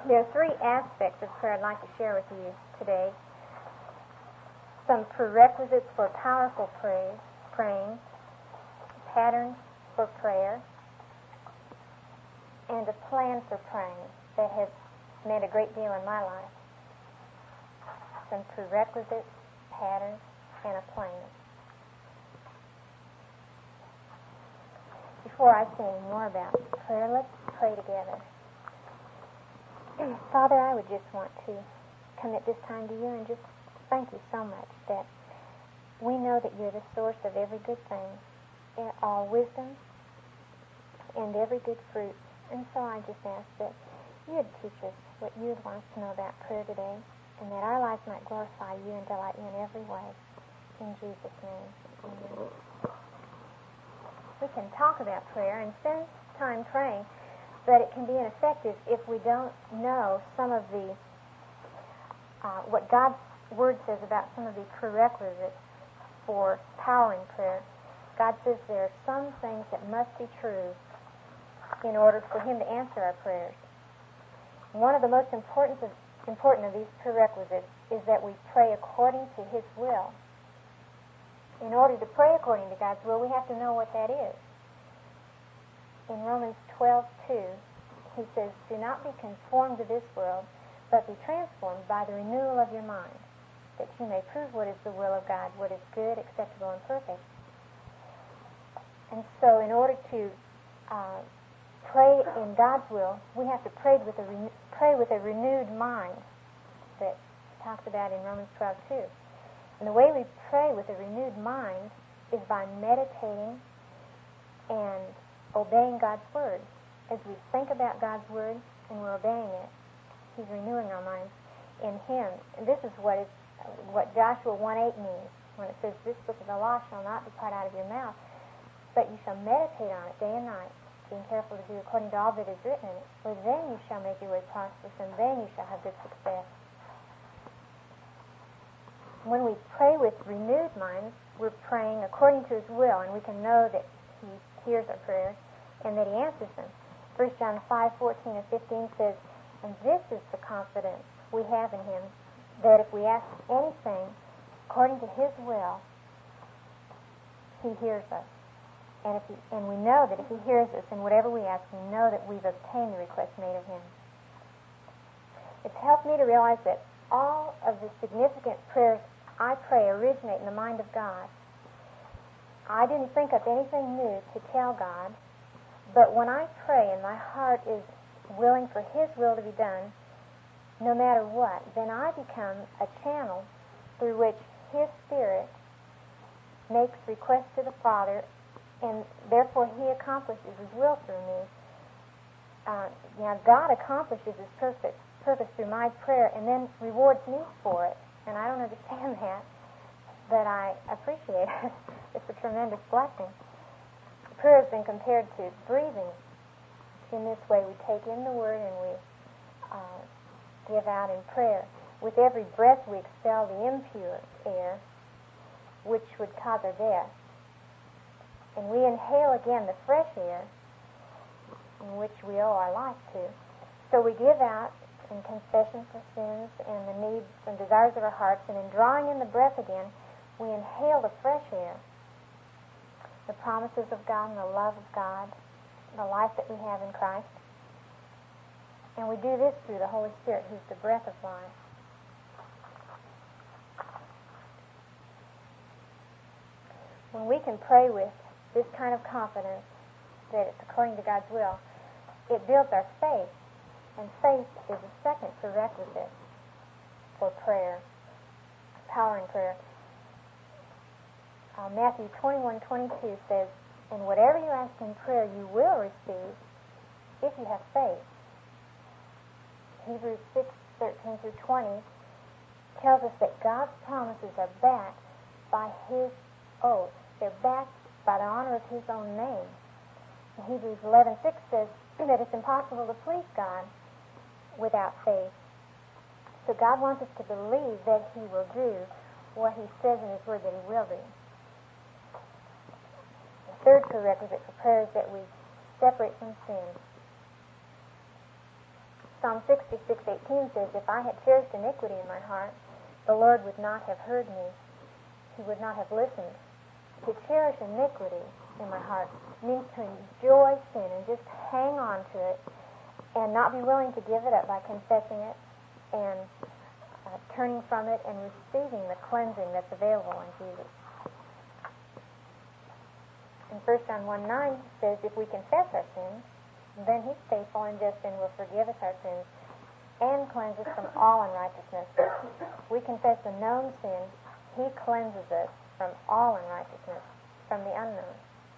There are three aspects of prayer I'd like to share with you today. Some prerequisites for powerful praying, patterns for prayer, and a plan for praying that has meant a great deal in my life. Some prerequisites, patterns, and a plan. Before I say any more about prayer, let's pray together. Father, I would just want to commit this time to you and just thank you so much that we know that you're the source of every good thing, all wisdom, and every good fruit. And so I just ask that you'd teach us what you'd want us to know about prayer today, and that our lives might glorify you and delight you in every way. In Jesus' name, amen. We can talk about prayer and spend time praying, but it can be ineffective if we don't know some of the what God's Word says about some of the prerequisites for power in prayer. God says there are some things that must be true in order for Him to answer our prayers. One of the most important of these prerequisites is that we pray according to His will. In order to pray according to God's will, we have to know what that is. In Romans 12:2, he says, "Do not be conformed to this world, but be transformed by the renewal of your mind, that you may prove what is the will of God, what is good, acceptable, and perfect." And so in order to pray in God's will, we have to pray with a renewed mind that talks about in Romans 12:2. And the way we pray with a renewed mind is by meditating and obeying God's Word. As we think about God's Word and we're obeying it, He's renewing our minds in Him. And this is what Joshua 1:8 means when it says, "This book of the law shall not depart out of your mouth, but you shall meditate on it day and night, being careful to do according to all that is written in it. For then you shall make your way prosperous, and then you shall have good success." When we pray with renewed minds, we're praying according to His will, and we can know that He hears our prayers and that He answers them. 1 John 5:14 and 15 says, "And this is the confidence we have in Him, that if we ask anything according to His will, He hears us." And we know that if He hears us in whatever we ask, we know that we've obtained the request made of Him. It's helped me to realize that all of the significant prayers I pray originate in the mind of God. I didn't think up anything new to tell God, but when I pray and my heart is willing for His will to be done, no matter what, then I become a channel through which His Spirit makes requests to the Father, and therefore He accomplishes His will through me. Now God accomplishes His purpose through my prayer and then rewards me for it. And I don't understand that, but I appreciate it. It's a tremendous blessing. Prayer has been compared to breathing. In this way, we take in the Word and we give out in prayer. With every breath, we expel the impure air, which would cause our death. And we inhale again the fresh air, in which we owe our life to. So we give out in confession for sins and the needs and desires of our hearts, and in drawing in the breath again, we inhale the fresh air, the promises of God and the love of God, the life that we have in Christ. And we do this through the Holy Spirit, who's the breath of life. When we can pray with this kind of confidence that it's according to God's will, it builds our faith. And faith is the second prerequisite for prayer, power in prayer. Matthew 21:22 says, "And whatever you ask in prayer, you will receive if you have faith." Hebrews 6:13 through 20 tells us that God's promises are backed by His oath. They're backed by the honor of His own name. And Hebrews 11:6 says that it's impossible to please God without faith. So God wants us to believe that He will do what He says in His Word that He will do. The third prerequisite for prayer is that we separate from sin. Psalm 66:18 says, "If I had cherished iniquity in my heart, the Lord would not have heard me. He would not have listened." To cherish iniquity in my heart means to enjoy sin and just hang on to it and not be willing to give it up by confessing it and turning from it and receiving the cleansing that's available in Jesus. And 1 John 1:9 says, "If we confess our sins, then He's faithful and just and will forgive us our sins and cleanse us from all unrighteousness." We confess the known sin. He cleanses us from all unrighteousness, from the unknown.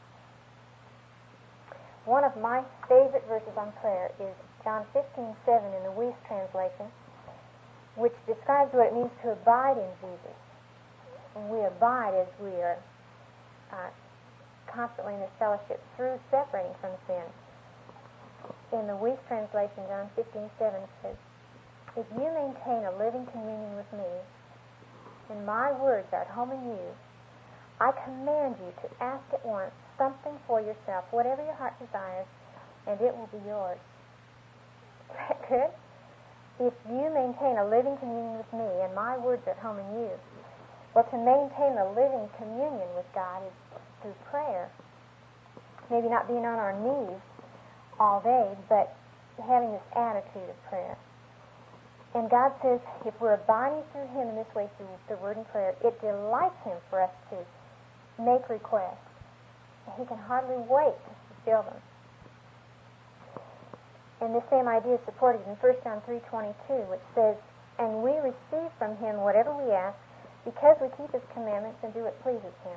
One of my favorite verses on prayer is John 15:7 in the Weiss translation, which describes what it means to abide in Jesus. And we abide as we are constantly in this fellowship through separating from sin. In the Weiss translation, John 15:7 says, "If you maintain a living communion with me, and my words are at home in you, I command you to ask at once something for yourself, whatever your heart desires, and it will be yours." Is that good? If you maintain a living communion with me, and my words are at home in you. Well, to maintain a living communion with God is through prayer. Maybe not being on our knees all day, but having this attitude of prayer. And God says if we're abiding through Him in this way, through the Word and prayer, it delights Him for us to make requests. He can hardly wait to fulfill them. And the same idea is supported in 1 John 3:22, which says, "And we receive from Him whatever we ask, because we keep His commandments and do what pleases Him."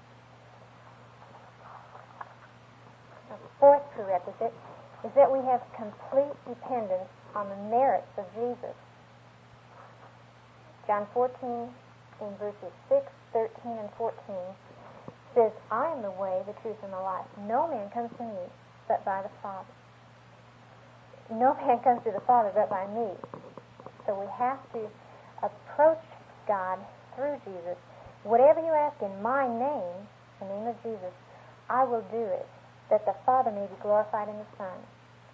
The fourth prerequisite is that we have complete dependence on the merits of Jesus. John 14, in verses 6, 13, and 14, says, "I am the way, the truth, and the life. No man comes to me but by the Father." No man comes to the Father but by me. So we have to approach God through Jesus. Whatever you ask in my name, the name of Jesus, I will do it, that the Father may be glorified in the Son.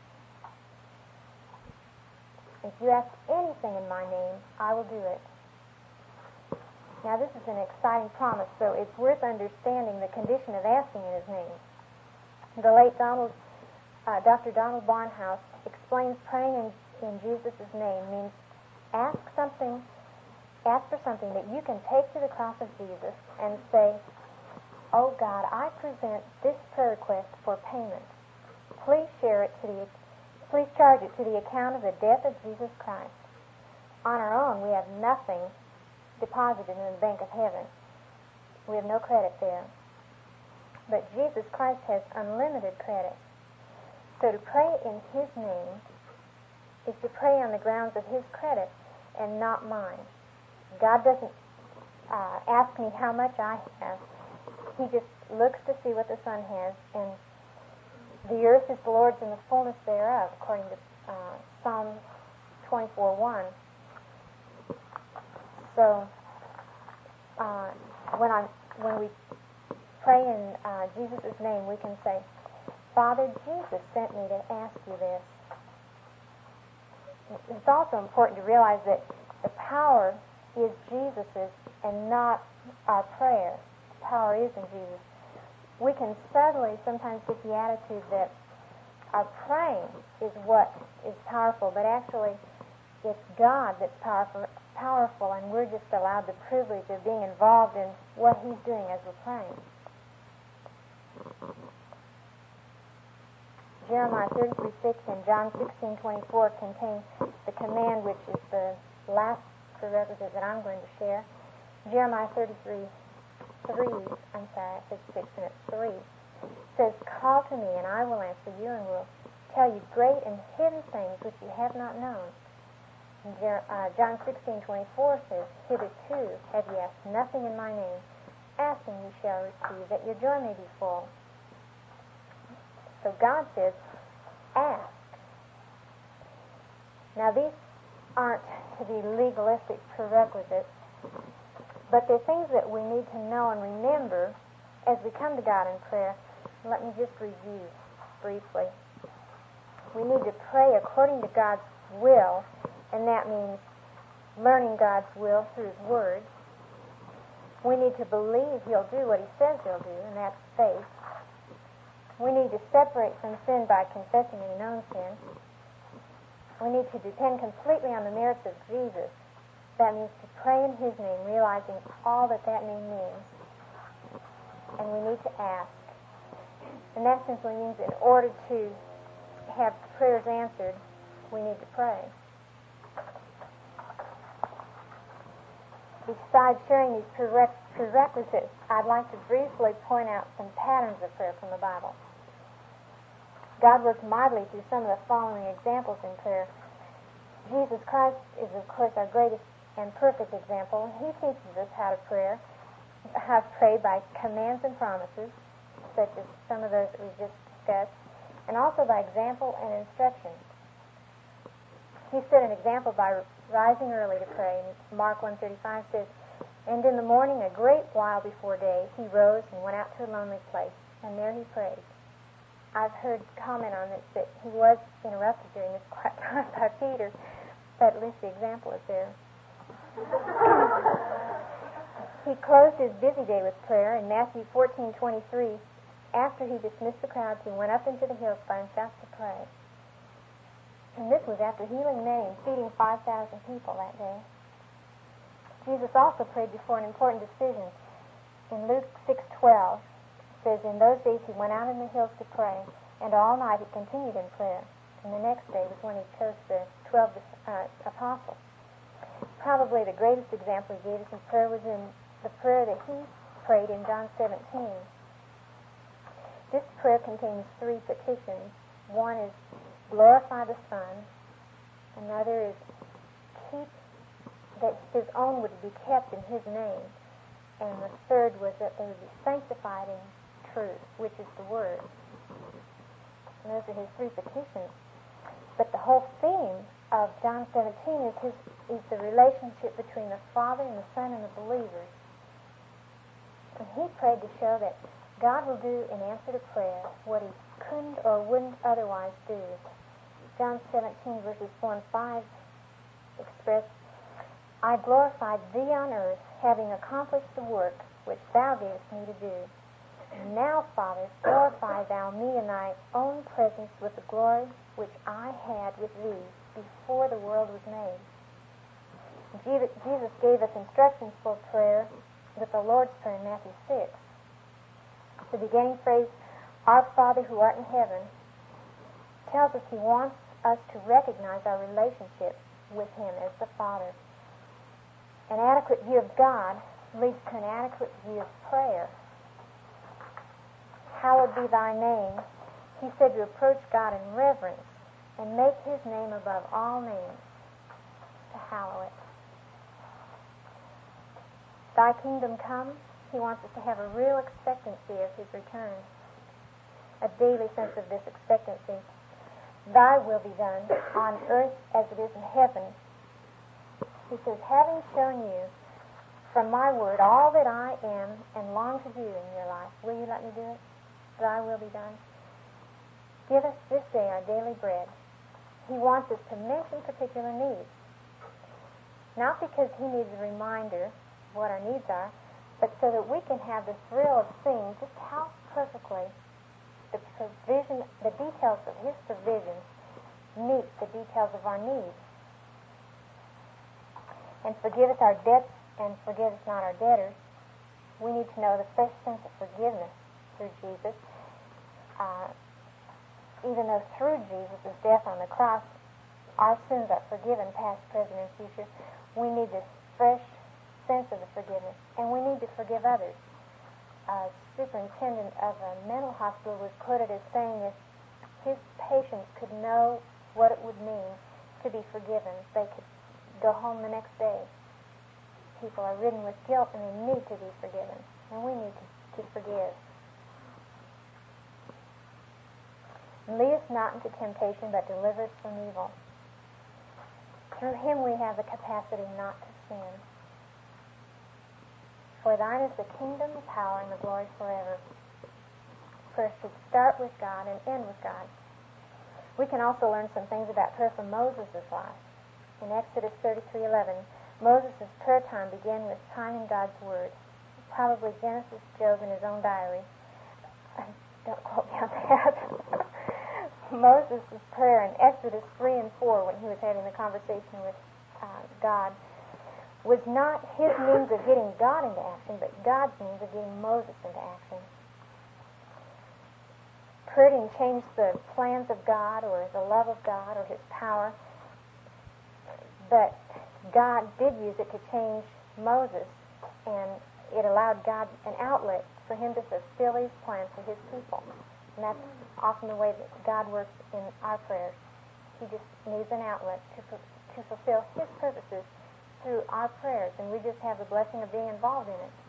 If you ask anything in my name, I will do it. Now this is an exciting promise, so it's worth understanding the condition of asking in His name. The late Dr. Donald Barnhouse explains praying in Jesus' name means ask for something that you can take to the cross of Jesus and say, "Oh God, I present this prayer request for payment. Please please charge it to the account of the death of Jesus Christ." On our own, we have nothing deposited in the bank of heaven. We have no credit there. But Jesus Christ has unlimited credit. So to pray in His name is to pray on the grounds of His credit and not mine. God doesn't ask me how much I have. He just looks to see what the Son has, and the earth is the Lord's and the fullness thereof, according to Psalm 24:1. So when we pray in Jesus' name, we can say, "Father, Jesus sent me to ask you this." It's also important to realize that the power is Jesus's and not our prayer. The power is in Jesus. We can subtly sometimes get the attitude that our praying is what is powerful, but actually it's God that's powerful, and we're just allowed the privilege of being involved in what He's doing as we're praying. Jeremiah 33:6 and John 16:24 contain the command, which is the last prerequisite that I'm going to share. Jeremiah 33:3, I said 6 and it's 3, says, "Call to me, and I will answer you, and will tell you great and hidden things which you have not known." And John 16:24 says, "Hitherto have ye asked nothing in my name. Asking you shall receive, that your joy may be full." So God says, ask. Now these aren't to be legalistic prerequisites, but they're things that we need to know and remember as we come to God in prayer. Let me just review briefly. We need to pray according to God's will, and that means learning God's will through His Word. We need to believe He'll do what He says He'll do, and that's faith. We need to separate from sin by confessing any known sin. We need to depend completely on the merits of Jesus. That means to pray in His name, realizing all that name means. And we need to ask. And that simply means in order to have prayers answered, we need to pray. Besides sharing these prerequisites, I'd like to briefly point out some patterns of prayer from the Bible. God works mightily through some of the following examples in prayer. Jesus Christ is, of course, our greatest and perfect example. He teaches us how to pray by commands and promises, such as some of those that we've just discussed, and also by example and instruction. He set an example by rising early to pray. And Mark 1:35 says, "And in the morning, a great while before day, he rose and went out to a lonely place, and there he prayed." I've heard comment on this that he was interrupted during this quiet time by Peter, but at least the example is there. He closed his busy day with prayer. In Matthew 14:23, after he dismissed the crowds, he went up into the hills by himself to pray. And this was after healing many and feeding 5,000 people that day. Jesus also prayed before an important decision. In Luke 6:12, it says, "In those days he went out in the hills to pray, and all night he continued in prayer." And the next day was when he chose the 12 apostles. Probably the greatest example he gave us in prayer was in the prayer that he prayed in John 17. This prayer contains 3 petitions. One is glorify the Son. Another is keep that his own would be kept in his name. And the third was that they would be sanctified in truth, which is the Word. And those are his 3 petitions. But the whole theme of John 17 is the relationship between the Father and the Son and the believers. And he prayed to show that God will do in answer to prayer what he couldn't or wouldn't otherwise do. John 17 verses 4 and 5 express, "I glorified thee on earth, having accomplished the work which thou gavest me to do. Now, Father, glorify thou me in thy own presence with the glory which I had with thee before the world was made." Jesus gave us instructions for prayer with the Lord's Prayer in Matthew 6. The beginning phrase, "Our Father who art in heaven," tells us he wants us to recognize our relationship with him as the Father. An adequate view of God leads to an adequate view of prayer. "Hallowed be thy name." He said to approach God in reverence and make his name above all names, to hallow it. "Thy kingdom come." He wants us to have a real expectancy of his return, a daily sense of this expectancy. "Thy will be done on earth as it is in heaven." He says, "Having shown you from my word all that I am and long to do in your life, will you let me do it? Thy will be done. Give us this day our daily bread." He wants us to mention particular needs. Not because he needs a reminder of what our needs are, but so that we can have the thrill of seeing just how perfectly the details of his provision meet the details of our needs. "And forgive us our debts, and forgive us not our debtors." We need to know the fresh sense of forgiveness through Jesus. Even though through Jesus' death on the cross, our sins are forgiven, past, present, and future, we need this fresh sense of the forgiveness, and we need to forgive others. A superintendent of a mental hospital was quoted as saying if his patients could know what it would mean to be forgiven, they could go home the next day. People are ridden with guilt and they need to be forgiven, and we need to forgive. "And lead us not into temptation, but deliver us from evil." Through him we have the capacity not to sin. "For thine is the kingdom, the power, and the glory forever." Prayer should start with God and end with God. We can also learn some things about prayer from Moses' life. In Exodus 33:11, Moses' prayer time began with time in God's Word, probably Genesis, Job, and his own diary. Don't quote me on that. Moses' prayer in Exodus 3 and 4, when he was having the conversation with God, was not his means of getting God into action, but God's means of getting Moses into action. Prayer didn't change the plans of God or the love of God or his power, but God did use it to change Moses, and it allowed God an outlet for him to fulfill his plan for his people. And that's often the way that God works in our prayers. He just needs an outlet to fulfill his purposes through our prayers, and we just have the blessing of being involved in it.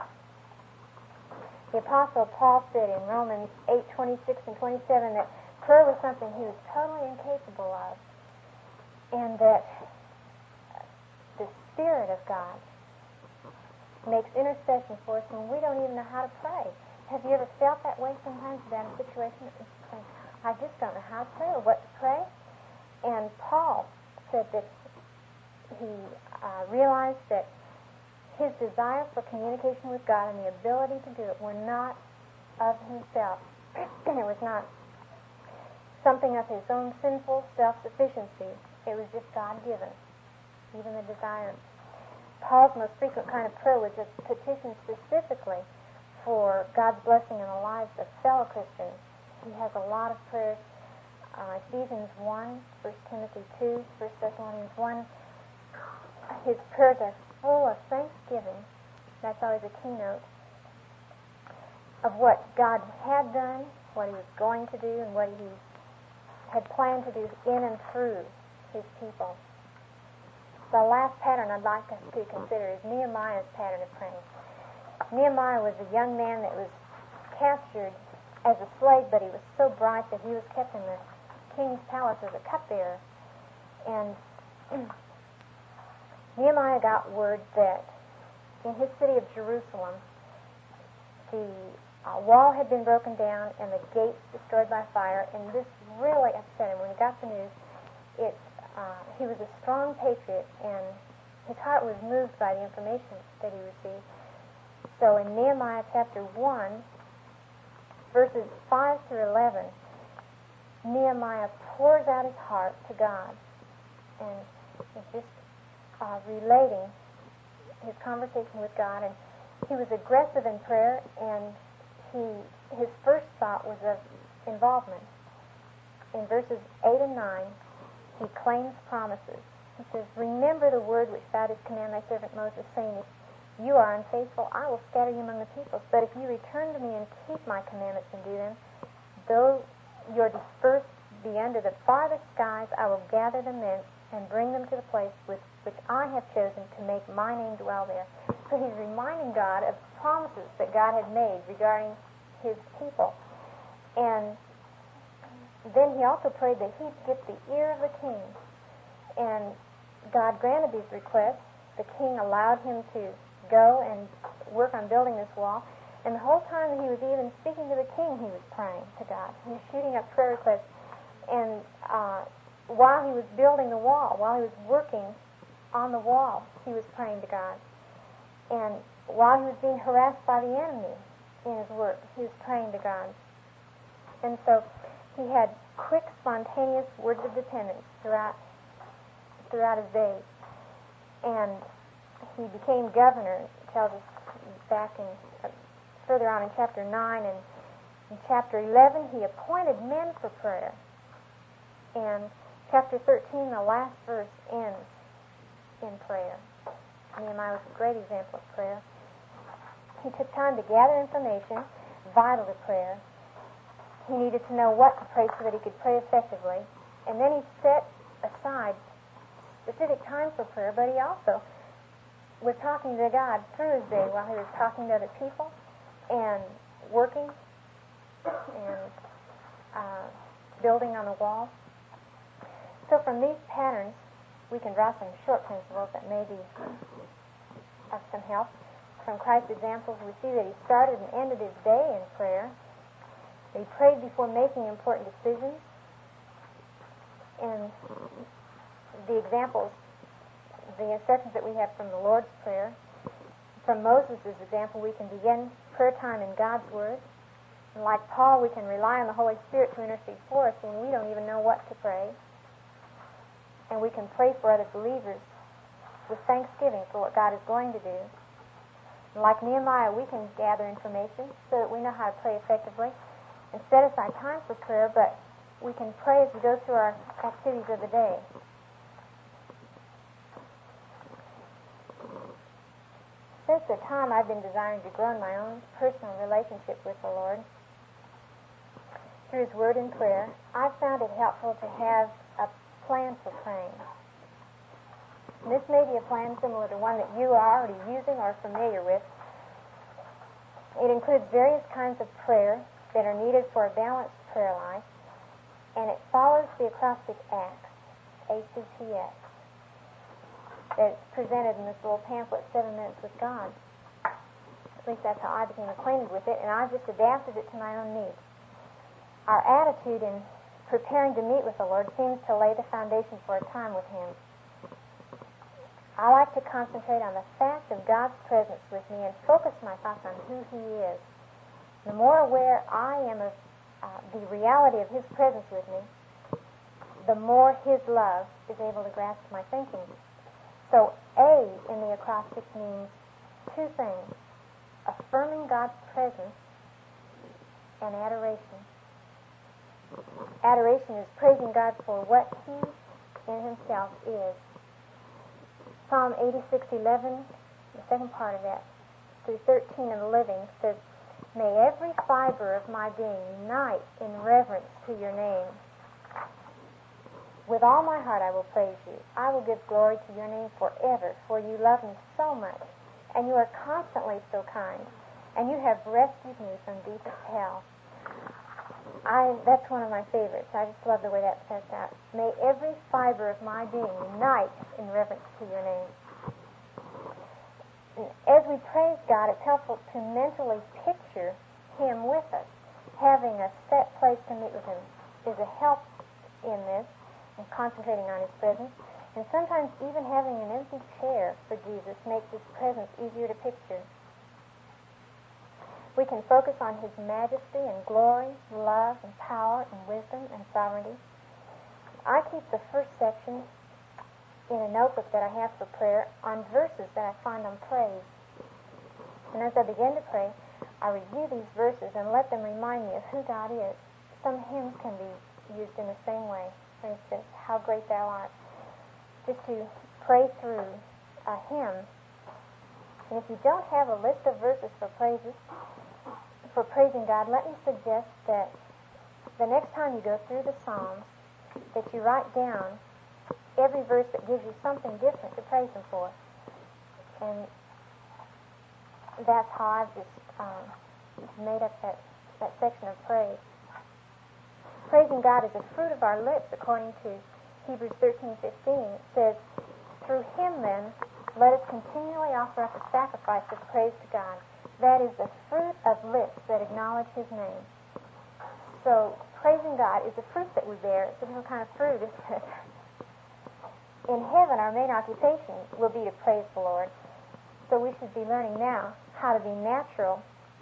The Apostle Paul said in Romans 8:26 and 27 that prayer was something he was totally incapable of, and that the Spirit of God makes intercession for us when we don't even know how to pray. Have you ever felt that way sometimes about a situation? I just don't know how to pray or what to pray. And Paul said that he realized that his desire for communication with God and the ability to do it were not of himself. It was not something of his own sinful self-sufficiency. It was just God-given, even the desire. Paul's most frequent kind of prayer was a petition specifically for God's blessing in the lives of fellow Christians. He has a lot of prayers. Ephesians 1, 1 Timothy 2, 1 Thessalonians 1. His prayers are full of thanksgiving. That's always a keynote of what God had done, what he was going to do, and what he had planned to do in and through his people. The last pattern I'd like us to consider is Nehemiah's pattern of praying. Nehemiah was a young man that was captured as a slave, but he was so bright that he was kept in the king's palace as a cupbearer. And Nehemiah got word that in his city of Jerusalem, the wall had been broken down and the gates destroyed by fire, and this really upset him. When he got the news, he was a strong patriot, and his heart was moved by the information that he received. So in Nehemiah chapter 1, verses 5 through 11, Nehemiah pours out his heart to God, and is just relating his conversation with God. And he was aggressive in prayer, and his first thought was of involvement. In verses 8 and 9, he claims promises. He says, "Remember the word which thou didst command thy servant Moses, saying, If you are unfaithful, I will scatter you among the peoples. But if you return to me and keep my commandments and do them, though you're dispersed beyond the farthest skies, I will gather them thence and bring them to the place which I have chosen to make my name dwell there." So he's reminding God of promises that God had made regarding his people. And then he also prayed that he'd get the ear of the king. And God granted these requests. The king allowed him to go and work on building this wall. And the whole time that he was even speaking to the king, he was praying to God. He was shooting up prayer requests. And while he was building the wall, while he was working on the wall, he was praying to God. And while he was being harassed by the enemy in his work, he was praying to God. And so he had quick, spontaneous words of dependence throughout his days. And he became governor. It tells us back in further on in chapter 9, and in chapter 11 he appointed men for prayer. And chapter 13, the last verse, ends in prayer. Nehemiah was a great example of prayer. He took time to gather information vital to prayer. He needed to know what to pray so that he could pray effectively. And then he set aside specific time for prayer, but he also was talking to God through his day while he was talking to other people and working and building on the wall. So from these patterns, we can draw some short principles that may be of some help. From Christ's examples, we see that he started and ended his day in prayer. He prayed before making important decisions. in the examples, the instructions that we have from the Lord's Prayer. From Moses' example, we can begin prayer time in God's Word. And like Paul, we can rely on the Holy Spirit to intercede for us when we don't even know what to pray. And we can pray for other believers with thanksgiving for what God is going to do. And like Nehemiah, we can gather information so that we know how to pray effectively and set aside time for prayer, but we can pray as we go through our activities of the day. Since the time I've been desiring to grow in my own personal relationship with the Lord through His Word and prayer, I've found it helpful to have a plan for praying. And this may be a plan similar to one that you are already using or familiar with. It includes various kinds of prayer that are needed for a balanced prayer life, and it follows the acrostic ACTS, ACTS, that's presented in this little pamphlet, 7 Minutes with God. At least that's how I became acquainted with it, and I've just adapted it to my own needs. Our attitude in preparing to meet with the Lord seems to lay the foundation for a time with Him. I like to concentrate on the fact of God's presence with me and focus my thoughts on who He is. The more aware I am of the reality of His presence with me, the more His love is able to grasp my thinking. So A in the acrostic means two things: affirming God's presence and adoration. Adoration is praising God for what He in Himself is. Psalm 86:11, the second part of that, through 13 in the Living, says, "May every fiber of my being unite in reverence to your name. With all my heart I will praise you. I will give glory to your name forever, for you love me so much, and you are constantly so kind, and you have rescued me from deepest hell." That's one of my favorites. I just love the way that says that. May every fiber of my being unite in reverence to your name. And as we praise God, it's helpful to mentally picture Him with us. Having a set place to meet with Him is a help in this, and concentrating on His presence. And sometimes even having an empty chair for Jesus makes His presence easier to picture. We can focus on His majesty and glory, love and power and wisdom and sovereignty. I keep the first section in a notebook that I have for prayer on verses that I find on praise. And as I begin to pray, I review these verses and let them remind me of who God is. Some hymns can be used in the same way. For instance, "How Great Thou Art." Just to pray through a hymn. And if you don't have a list of verses for praising God, let me suggest that the next time you go through the Psalms, that you write down every verse that gives you something different to praise Him for. And that's how I've just made up that section of praise. Praising God is a fruit of our lips, according to Hebrews 13:15. It says, "Through Him, then, let us continually offer up a sacrifice of praise to God. That is the fruit of lips that acknowledge His name." So, praising God is a fruit that we bear. It's a different kind of fruit, isn't it? In heaven, our main occupation will be to praise the Lord. So we should be learning now how to be natural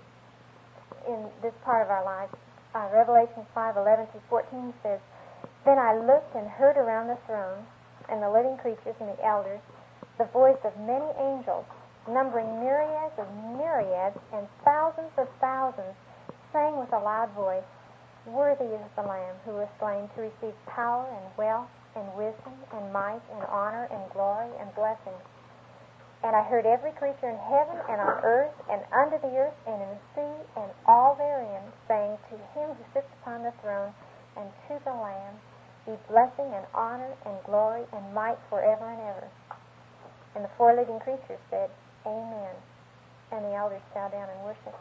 in this part of our lives. Revelation 5:11-14 says, "Then I looked and heard around the throne and the living creatures and the elders the voice of many angels, numbering myriads of myriads and thousands of thousands, saying with a loud voice, 'Worthy is the Lamb who was slain to receive power and wealth and wisdom and might and honor and glory and blessing.' And I heard every creature in heaven and on earth and under the earth and in the sea and all therein, saying, 'To Him who sits upon the throne and to the Lamb be blessing and honor and glory and might forever and ever.' And the 4 living creatures said, 'Amen.' And the elders fell down and worshipped."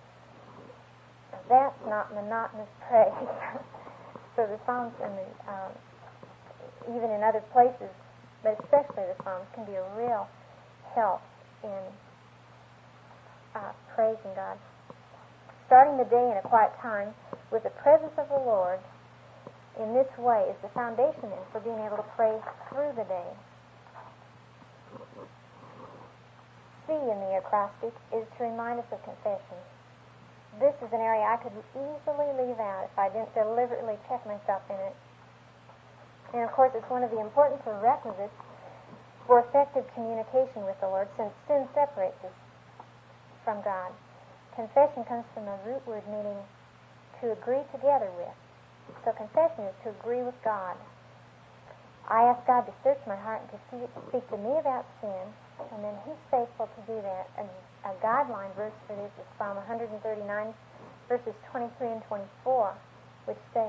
Now, that's not monotonous praise. So the Psalms, even in other places, but especially the Psalms, can be a real help in praising God. Starting the day in a quiet time with the presence of the Lord in this way is the foundation then for being able to pray through the day. C in the acrostic is to remind us of confession. This is an area I could easily leave out if I didn't deliberately check myself in it. And of course, it's one of the important prerequisites for effective communication with the Lord, since sin separates us from God. Confession comes from a root word meaning to agree together with. So confession is to agree with God. I ask God to search my heart and to speak to me about sin, and then He's faithful to do that. And a guideline verse for this is Psalm 139, verses 23 and 24, which say,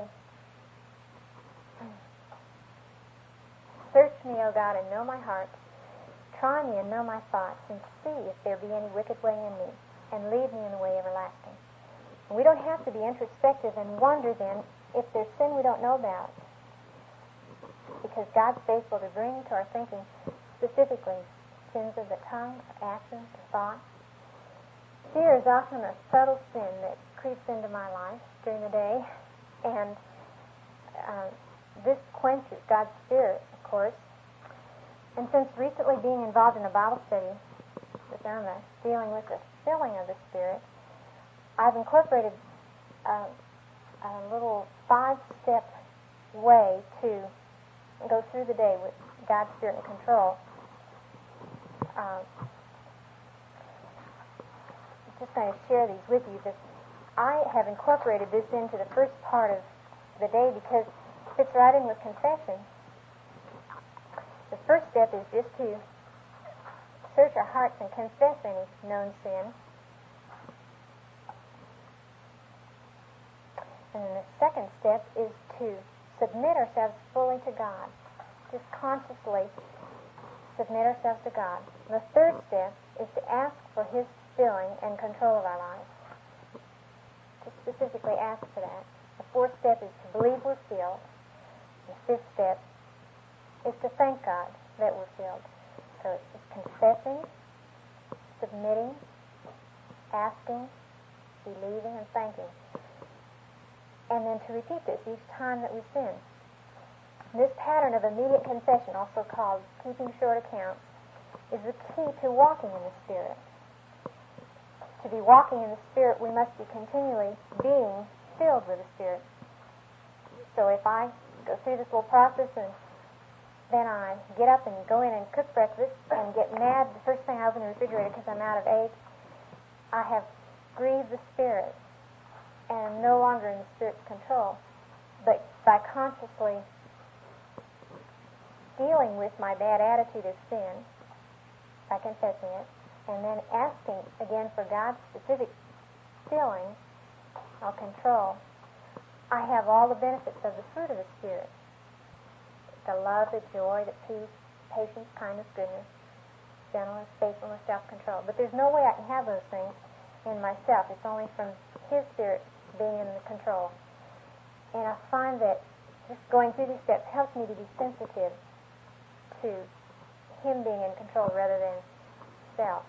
"Search me, O God, and know my heart. Try me and know my thoughts, and see if there be any wicked way in me, and lead me in the way everlasting." And we don't have to be introspective and wonder then if there's sin we don't know about, because God's faithful to bring to our thinking specifically sins of the tongue, of action, of thought. Fear is often a subtle sin that creeps into my life during the day, and this quenches God's Spirit, of course. And since recently being involved in a Bible study with Irma dealing with the filling of the Spirit, I've incorporated a little 5-step way to go through the day with God's Spirit in control. Just going to share these with you. I have incorporated this into the first part of the day because it fits right in with confession. The first step is just to search our hearts and confess any known sin. And then the second step is to submit ourselves fully to God. Just consciously submit ourselves to God. The third step is to ask for His filling and control of our lives. To specifically ask for that. The fourth step is to believe we're filled. The fifth step is to thank God that we're filled. So it's confessing, submitting, asking, believing, and thanking. And then to repeat this each time that we sin. This pattern of immediate confession, also called keeping short accounts, is the key to walking in the Spirit. To be walking in the Spirit, we must be continually being filled with the Spirit. So if I go through this little process and then I get up and go in and cook breakfast and get mad the first thing I open the refrigerator because I'm out of eggs, I have grieved the Spirit and am no longer in the Spirit's control. But by consciously dealing with my bad attitude of sin, by confessing it, and then asking again for God's specific filling or control, I have all the benefits of the fruit of the Spirit. The love, the joy, the peace, patience, kindness, goodness, gentleness, faithfulness, self-control. But there's no way I can have those things in myself. It's only from His Spirit being in the control. And I find that just going through these steps helps me to be sensitive to Him being in control rather than self.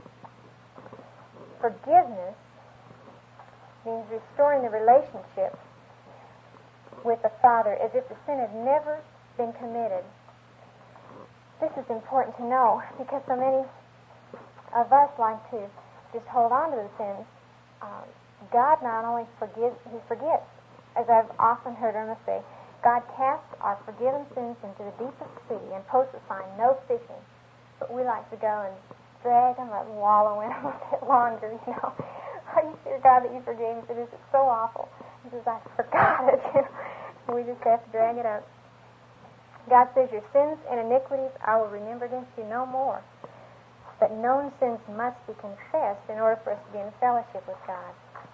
Forgiveness means restoring the relationship with the Father as if the sin had never been committed. This is important to know because so many of us like to just hold on to the sins. God not only forgives, He forgets. As I've often heard Irma say, God casts our forgiven sins into the deepest sea and posts a sign, no fishing. But we like to go and drag them, let them wallow in them a bit longer, you know. Are you sure, God, that you forgave me for this? It's so awful. He says, I forgot it. We just have to drag it up. God says, your sins and iniquities I will remember against you no more. But known sins must be confessed in order for us to be in fellowship with God.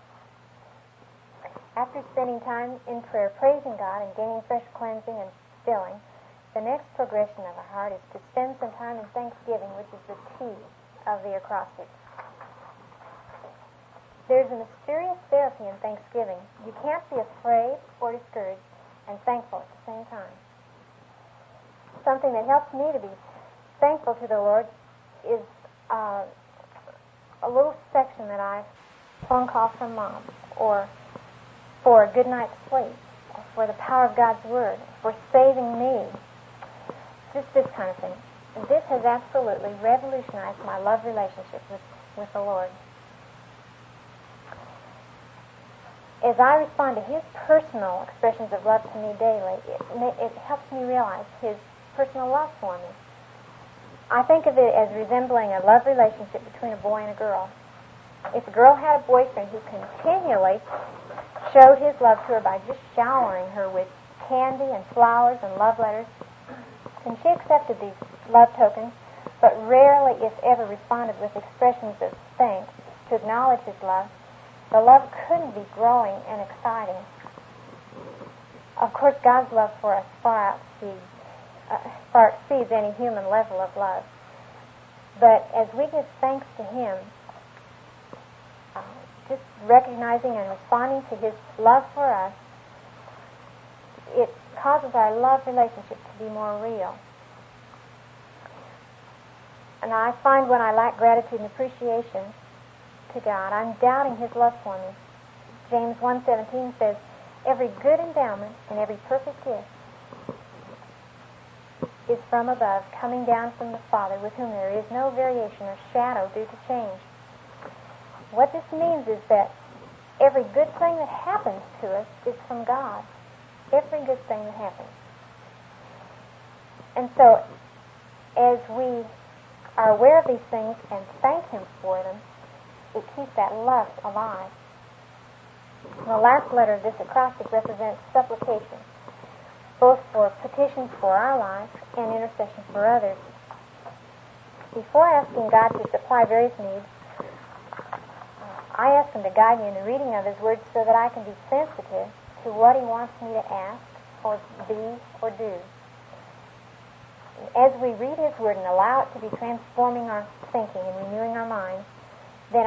After spending time in prayer, praising God and gaining fresh cleansing and filling, the next progression of our heart is to spend some time in thanksgiving, which is the T of the acrostic. There's a mysterious therapy in thanksgiving. You can't be afraid or discouraged and thankful at the same time. Something that helps me to be thankful to the Lord is a little section that I phone call from Mom, or for a good night's sleep, or for the power of God's Word, for saving me. Just this kind of thing. And this has absolutely revolutionized my love relationship with the Lord. As I respond to His personal expressions of love to me daily, it helps me realize His personal love for me. I think of it as resembling a love relationship between a boy and a girl. If a girl had a boyfriend who continually showed his love to her by just showering her with candy and flowers and love letters, and she accepted these love tokens, but rarely, if ever, responded with expressions of thanks to acknowledge his love, the love couldn't be growing and exciting. Of course, God's love for us far exceeds any human level of love. But as we give thanks to Him, just recognizing and responding to His love for us, it causes our love relationship to be more real. And I find when I lack gratitude and appreciation to God, I'm doubting His love for me. James 1:17 says, "Every good endowment and every perfect gift is from above, coming down from the Father, with whom there is no variation or shadow due to change." What this means is that every good thing that happens to us is from God. Every good thing that happens. And so, as we are aware of these things and thank Him for them, it keeps that love alive. The last letter of this acrostic represents supplication, both for petitions for our lives and intercession for others. Before asking God to supply various needs, I ask Him to guide me in the reading of His Word so that I can be sensitive to what He wants me to ask or be or do. As we read His Word and allow it to be transforming our thinking and renewing our minds, then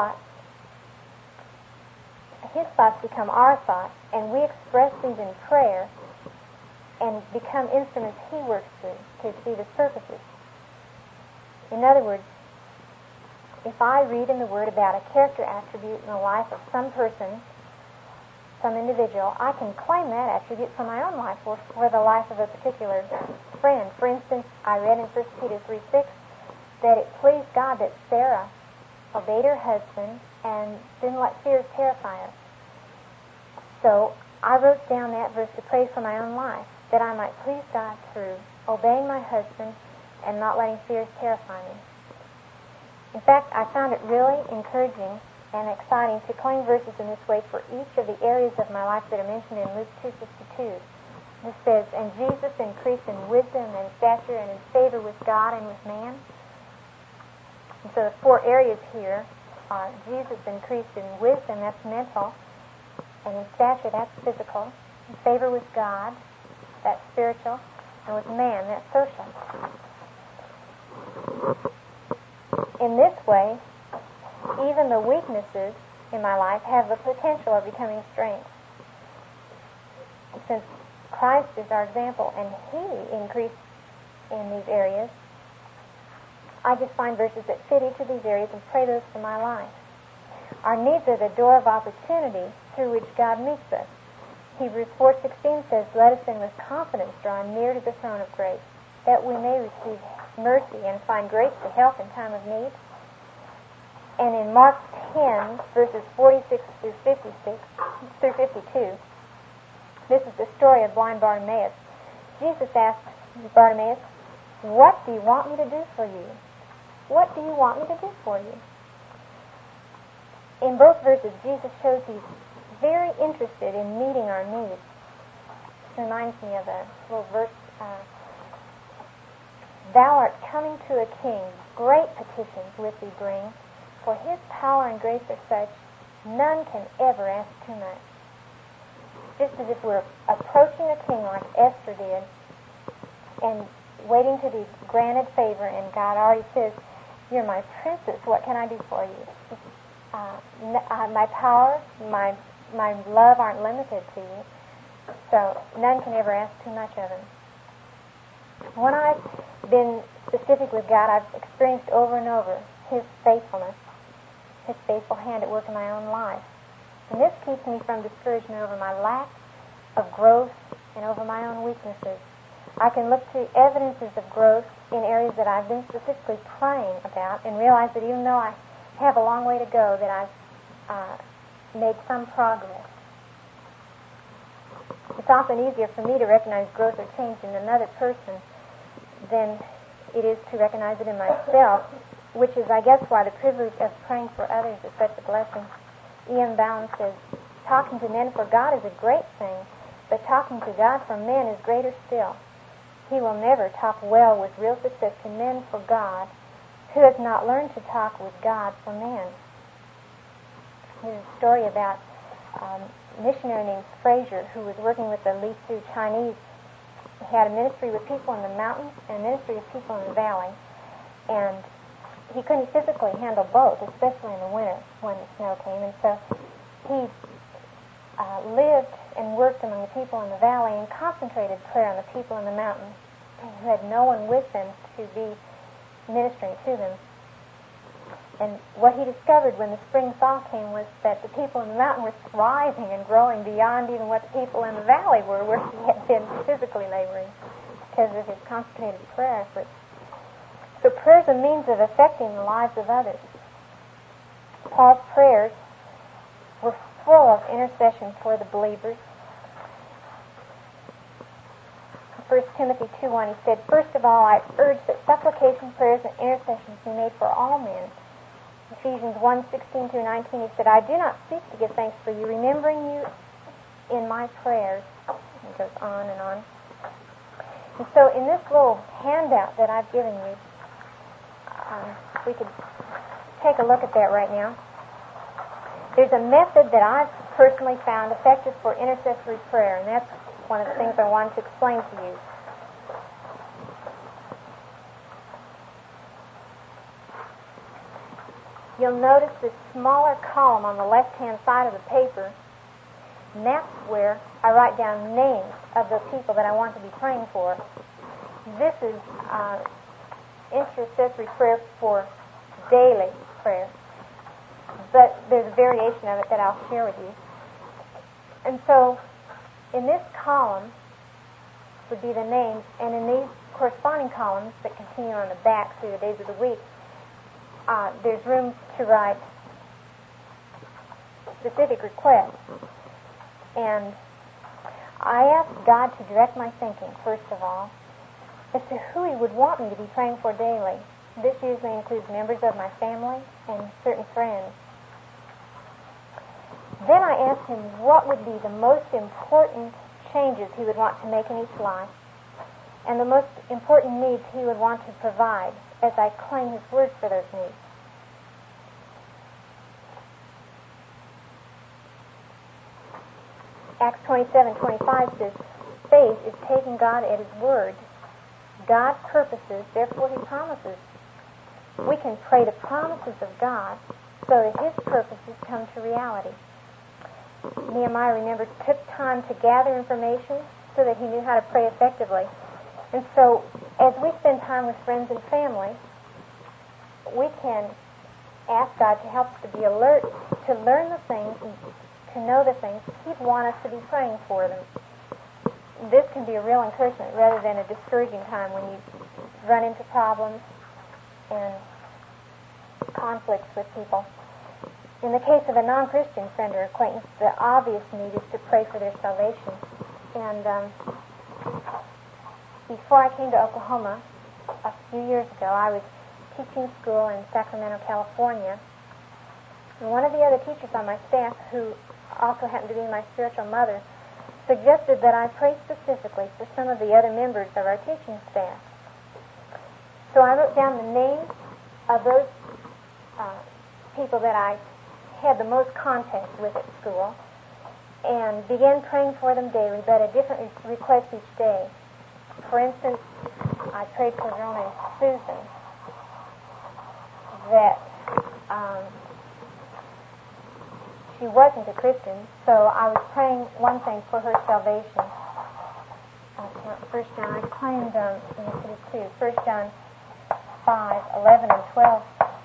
His thoughts become our thoughts, and we express these in prayer and become instruments He works through to achieve His purposes. In other words, if I read in the Word about a character attribute in the life of some person, some individual, I can claim that attribute for my own life or for the life of a particular friend. For instance, I read in 1 Peter 3:6 that it pleased God that Sarah obeyed her husband and didn't let fears terrify her. So I wrote down that verse to pray for my own life, that I might please God through obeying my husband and not letting fears terrify me. In fact, I found it really encouraging and exciting to claim verses in this way for each of the areas of my life that are mentioned in Luke 2:52. This says, "And Jesus increased in wisdom and stature and in favor with God and with man." And so the four areas here are Jesus increased in wisdom, that's mental, and in stature, that's physical, in favor with God, that's spiritual, and with man, that's social. In this way, even the weaknesses in my life have the potential of becoming strengths. Since Christ is our example and He increased in these areas, I just find verses that fit each of these areas and pray those for my life. Our needs are the door of opportunity through which God meets us. Hebrews 4:16 says, "Let us then with confidence draw near to the throne of grace, that we may receive mercy and find grace to help in time of need." And in Mark 10, verses 46 through 52, this is the story of blind Bartimaeus. Jesus asked Bartimaeus, "What do you want me to do for you? What do you want me to do for you?" In both verses, Jesus shows He's very interested in meeting our needs. This reminds me of a little verse, "Thou art coming to a king, great petitions with thee bring, for His power and grace are such, none can ever ask too much." Just as if we're approaching a king like Esther did and waiting to be granted favor, and God already says, "You're my princess, what can I do for you?" My power, my love aren't limited to you, so none can ever ask too much of Him. When I've been specific with God, I've experienced over and over His faithfulness, His faithful hand at work in my own life. And this keeps me from discouragement over my lack of growth and over my own weaknesses. I can look to evidences of growth in areas that I've been specifically praying about and realize that even though I have a long way to go, that I've made some progress. It's often easier for me to recognize growth or change in another person than it is to recognize it in myself, which is, I guess, why the privilege of praying for others is such a blessing. E.M. Bounds says, talking to men for God is a great thing, but talking to God for men is greater still. He will never talk well with real success to men for God who has not learned to talk with God for men. There's a story about a missionary named Fraser who was working with the Li Sioux Chinese. He had a ministry with people in the mountains and a ministry with people in the valley, and he couldn't physically handle both, especially in the winter when the snow came, and so he lived and worked among the people in the valley and concentrated prayer on the people in the mountains who had no one with them to be ministering to them. And what he discovered when the spring thaw came was that the people in the mountain were thriving and growing beyond even what the people in the valley were, where he had been physically laboring because of his concentrated prayer efforts. So prayer is a means of affecting the lives of others. Paul's prayers were full of intercession for the believers. 1 Timothy 2:1, he said, "First of all, I urge that supplications, prayers, and intercessions be made for all men." Ephesians 1:16 through 19, he said, "I do not cease to give thanks for you, remembering you in my prayers." It goes on and on. And so in this little handout that I've given you, we could take a look at that right now. There's a method that I've personally found effective for intercessory prayer, and that's one of the things I wanted to explain to you. You'll notice this smaller column on the left-hand side of the paper, and that's where I write down names of the people that I want to be praying for. This is intercessory prayer for daily prayer, but there's a variation of it that I'll share with you. And so in this column would be the names, and in these corresponding columns that continue on the back through the days of the week, there's room to write specific requests. And I asked God to direct my thinking, first of all, as to who He would want me to be praying for daily. This usually includes members of my family and certain friends. Then I asked Him what would be the most important changes He would want to make in each life, and the most important needs He would want to provide as I claim His word for those needs. Acts 27:25 says, "Faith is taking God at His word. God purposes, therefore He promises." We can pray the promises of God so that His purposes come to reality. Nehemiah, remember, took time to gather information so that he knew how to pray effectively. And so, as we spend time with friends and family, we can ask God to help us to be alert, to learn the things, and to know the things He'd want us to be praying for them. This can be a real encouragement rather than a discouraging time when you run into problems and conflicts with people. In the case of a non-Christian friend or acquaintance, the obvious need is to pray for their salvation. And before I came to Oklahoma, a few years ago, I was teaching school in Sacramento, California. And one of the other teachers on my staff, who also happened to be my spiritual mother, suggested that I pray specifically for some of the other members of our teaching staff. So I wrote down the names of those people that I had the most contact with at school and began praying for them daily, but a different request each day. For instance, I prayed for a girl named Susan that she wasn't a Christian, so I was praying one thing for her salvation. First John, I claimed, in 1 John 5:11 and 12,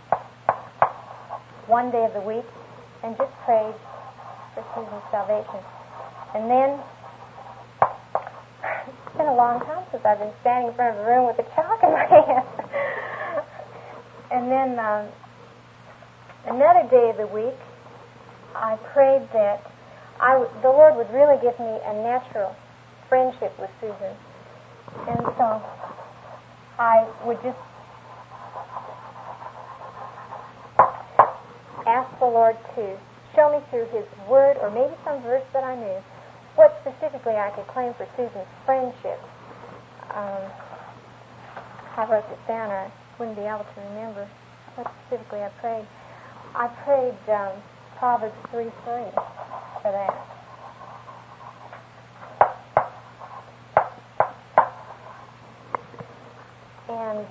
one day of the week, and just prayed for Susan's salvation. And then been a long time since I've been standing in front of a room with a chalk in my hand. And then another day of the week, I prayed that the Lord would really give me a natural friendship with Susan. And so I would just ask the Lord to show me through His Word, or maybe some verse that I knew, what specifically I could claim for Susan's friendship. I wrote this down, or I wouldn't be able to remember what specifically I prayed. I prayed Proverbs 3:3 for that. And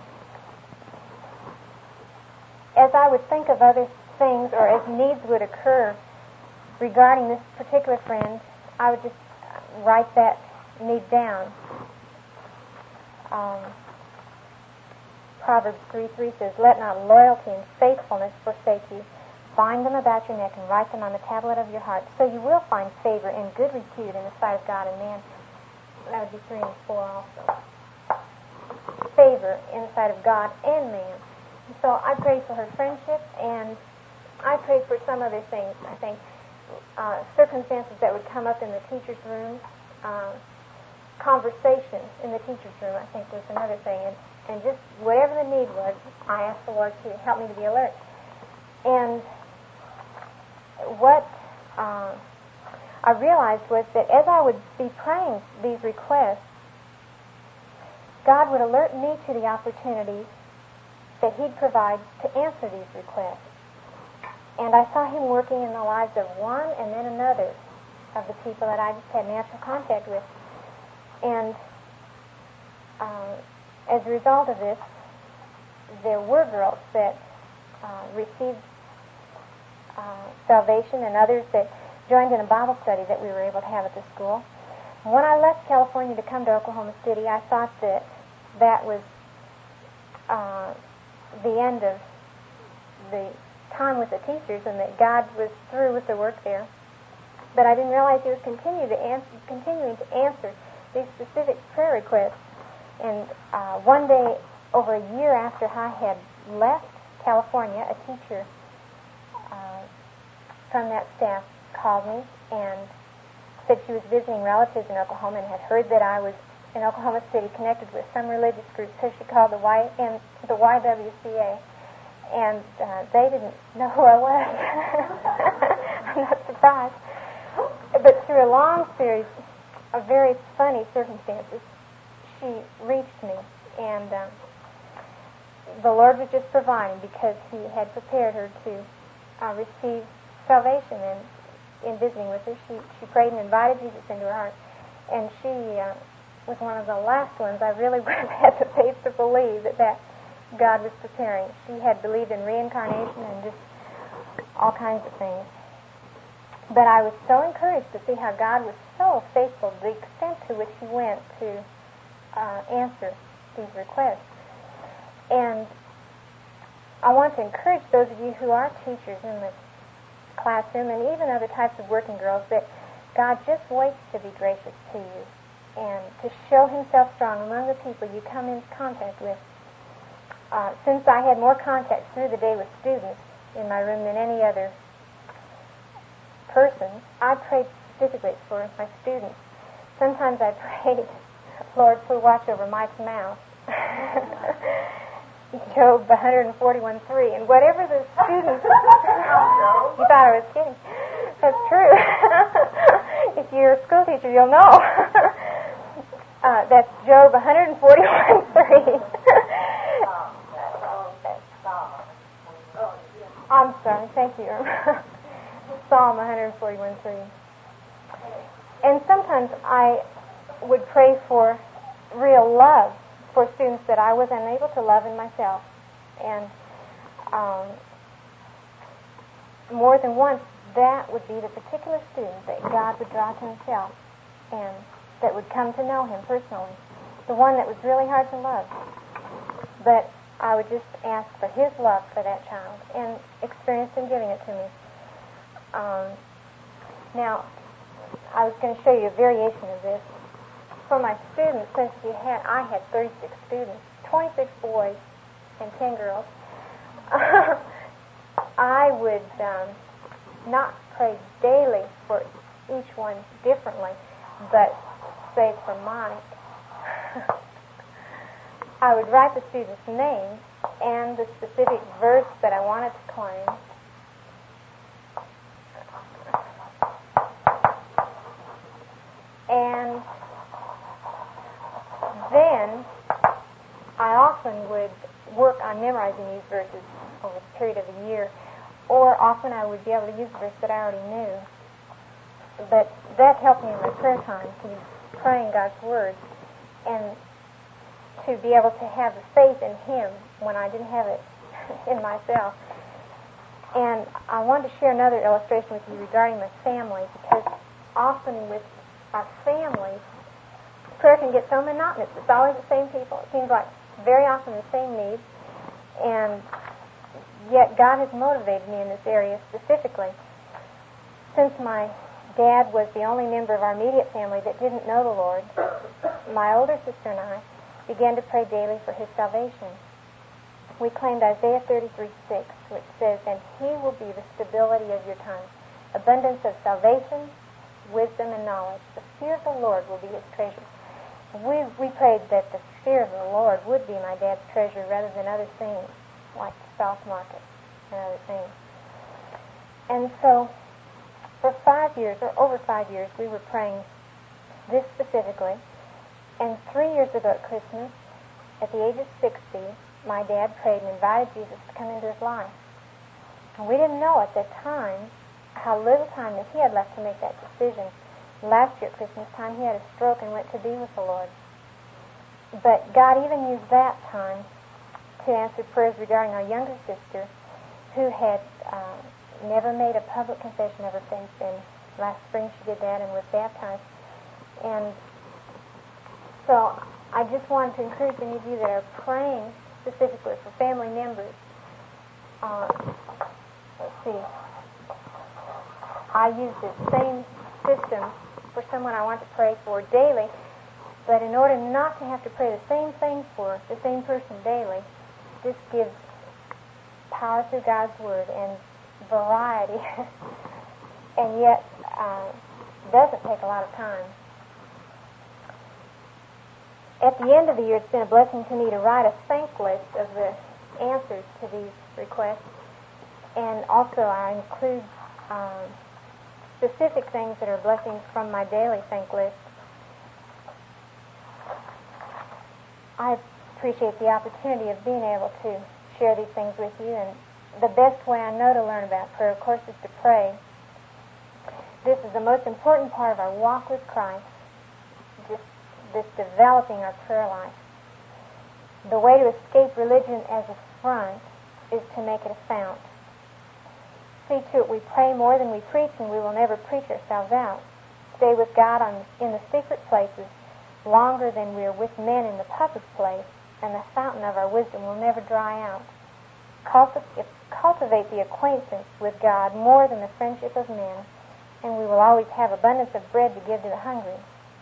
as I would think of other things, or as needs would occur regarding this particular friend, I would just write that need down. Proverbs 3:3 says, "Let not loyalty and faithfulness forsake you. Bind them about your neck and write them on the tablet of your heart, so you will find favor and good repute in the sight of God and man." That would be 3 and 4 also. Favor in the sight of God and man. And so I prayed for her friendship, and I prayed for some other things. I think circumstances that would come up in the teacher's room, conversation in the teacher's room, I think was another thing. And just whatever the need was, I asked the Lord to help me to be alert. And what I realized was that as I would be praying these requests, God would alert me to the opportunities that He'd provide to answer these requests. And I saw Him working in the lives of one and then another of the people that I just had natural contact with. And as a result of this, there were girls that received salvation, and others that joined in a Bible study that we were able to have at the school. And when I left California to come to Oklahoma City, I thought that that was the end of the time with the teachers and that God was through with the work there. But I didn't realize He was continuing to answer these specific prayer requests. And one day, over a year after I had left California, a teacher from that staff called me and said she was visiting relatives in Oklahoma and had heard that I was in Oklahoma City connected with some religious group, so she called the YWCA, and they didn't know who I was. I'm not surprised. But through a long series of very funny circumstances, she reached me, and the Lord was just providing, because He had prepared her to receive salvation. And in visiting with her, she prayed and invited Jesus into her heart, and she was one of the last ones I really had the faith to believe that God was preparing. She had believed in reincarnation and just all kinds of things. But I was so encouraged to see how God was so faithful, the extent to which He went to answer these requests. And I want to encourage those of you who are teachers in the classroom, and even other types of working girls, that God just waits to be gracious to you and to show Himself strong among the people you come into contact with. Since I had more contact through the day with students in my room than any other person, I prayed specifically for my students. Sometimes I prayed, "Lord, please watch over Mike's mouth." Job 141:3, and whatever the students... You thought I was kidding. That's true. If you're a school teacher, you'll know. That's Job 141:3. I'm sorry, thank you. Psalm 141:3. And sometimes I would pray for real love for students that I was unable to love in myself. And more than once, that would be the particular student that God would draw to Himself and that would come to know Him personally. The one that was really hard to love. But I would just ask for His love for that child and experience Him giving it to me. Now, I was going to show you a variation of this. for my students, since I had 36 students, 26 boys and 10 girls, I would not pray daily for each one differently, but say for Mike, I would write the student's name and the specific verse that I wanted to claim. And then I often would work on memorizing these verses over the period of a year, or often I would be able to use a verse that I already knew. But that helped me in my prayer time to be praying God's Word and to be able to have the faith in Him when I didn't have it in myself. And I wanted to share another illustration with you regarding my family, because often with our families, prayer can get so monotonous. It's always the same people. It seems like very often the same needs, and yet God has motivated me in this area specifically. Since my dad was the only member of our immediate family that didn't know the Lord, my older sister and I began to pray daily for his salvation. We claimed Isaiah 33:6, which says, "And he will be the stability of your time, abundance of salvation, wisdom, and knowledge. The fear of the Lord will be his treasure." We prayed that the fear of the Lord would be my dad's treasure rather than other things, like the stock market and other things. And so, for 5 years, or over 5 years, we were praying this specifically. And 3 years ago at Christmas, at the age of 60, my dad prayed and invited Jesus to come into his life. And we didn't know at that time how little time that he had left to make that decision. Last year at Christmas time, he had a stroke and went to be with the Lord. But God even used that time to answer prayers regarding our younger sister, who had never made a public confession of her faith. And last spring she did that and was baptized. And so I just wanted to encourage any of you that are praying specifically for family members. Let's see. I use the same system for someone I want to pray for daily, but in order not to have to pray the same thing for the same person daily, this gives power through God's Word and variety, and yet doesn't take a lot of time. At the end of the year, it's been a blessing to me to write a thank list of the answers to these requests, and also I include specific things that are blessings from my daily thank list. I appreciate the opportunity of being able to share these things with you, and the best way I know to learn about prayer, of course, is to pray. This is the most important part of our walk with Christ, this developing our prayer life. The way to escape religion as a front is to make it a fount. See to it we pray more than we preach, and we will never preach ourselves out. Stay with God in the secret places longer than we are with men in the public place, and the fountain of our wisdom will never dry out. Cultivate the acquaintance with God more than the friendship of men, and we will always have abundance of bread to give to the hungry.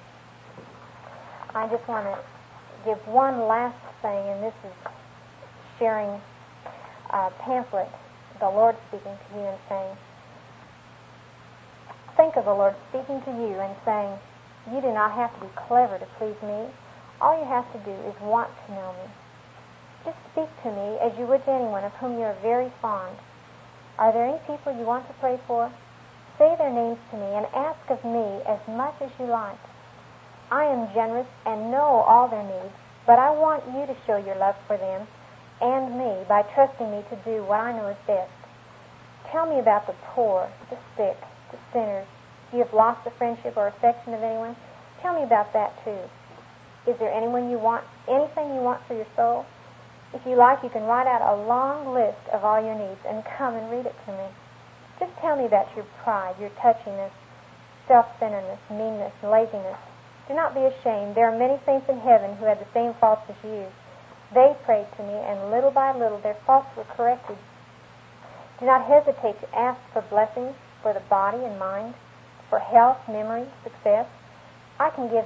I just want to give one last thing, and this is sharing a pamphlet, the Lord speaking to you and saying, think of the Lord speaking to you and saying, you do not have to be clever to please me. All you have to do is want to know me. Just speak to me as you would to anyone of whom you are very fond. Are there any people you want to pray for? Say their names to me and ask of me as much as you like. I am generous and know all their needs, but I want you to show your love for them and me by trusting me to do what I know is best. Tell me about the poor, the sick, the sinners. You have lost the friendship or affection of anyone? Tell me about that too. Is there anything you want for your soul? If you like, you can write out a long list of all your needs and come and read it to me. Just tell me about your pride, your touchiness, self-centeredness, meanness, and laziness. Do not be ashamed. There are many saints in heaven who had the same faults as you. They prayed to me, and little by little their faults were corrected. Do not hesitate to ask for blessings for the body and mind, for health, memory, success. I can give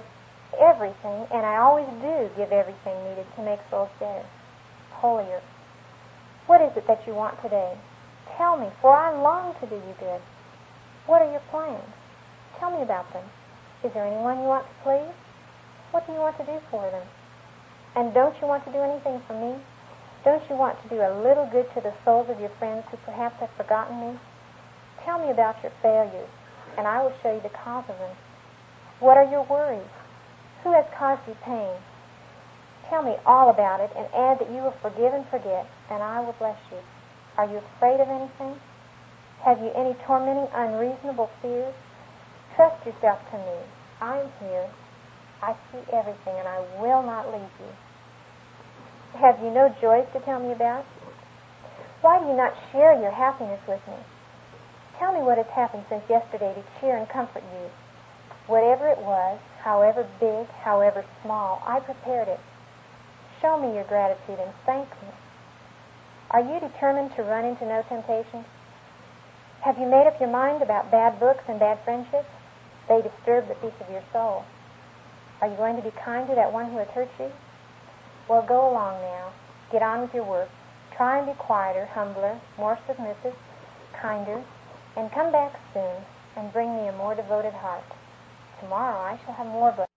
everything, and I always do give everything needed to make souls better, holier. What is it that you want today? Tell me, for I long to do you good. What are your plans? Tell me about them. Is there anyone you want to please? What do you want to do for them? And don't you want to do anything for me? Don't you want to do a little good to the souls of your friends who perhaps have forgotten me? Tell me about your failures, and I will show you the cause of them. What are your worries? Who has caused you pain? Tell me all about it, and add that you will forgive and forget, and I will bless you. Are you afraid of anything? Have you any tormenting, unreasonable fears? Trust yourself to me. I am here. I see everything, and I will not leave you. Have you no joys to tell me about? Why do you not share your happiness with me? Tell me what has happened since yesterday to cheer and comfort you. Whatever it was, however big, however small, I prepared it. Show me your gratitude and thank me. Are you determined to run into no temptation? Have you made up your mind about bad books and bad friendships? They disturb the peace of your soul. Are you going to be kind to that one who has hurt you? Well, go along now. Get on with your work. Try and be quieter, humbler, more submissive, kinder, and come back soon and bring me a more devoted heart. Tomorrow I shall have more books.